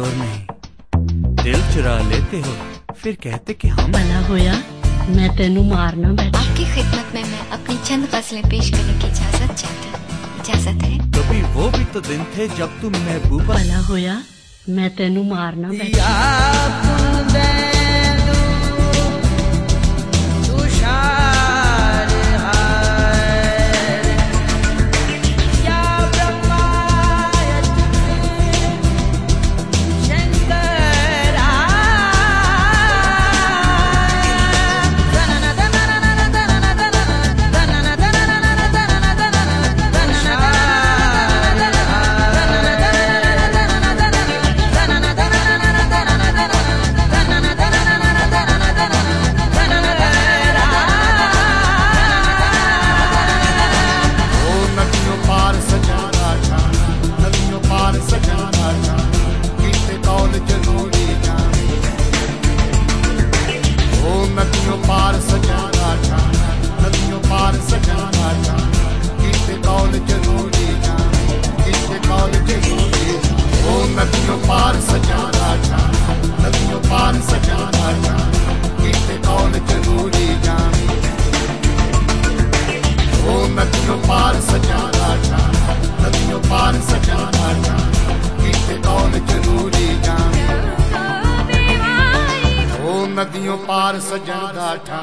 और नहीं। दिल चुरा लेते हो फिर कहते कि हम। भला होया मैं तेनू मारना बैठा। आपकी खिदमत में मैं अपनी चंद गज़लें पेश करने की इजाजत चाहती। इजाजत है? कभी वो भी तो दिन थे जब तुम महबूबा। भला होया मैं तेनू मारना बैठा। नदियों पार सजन दा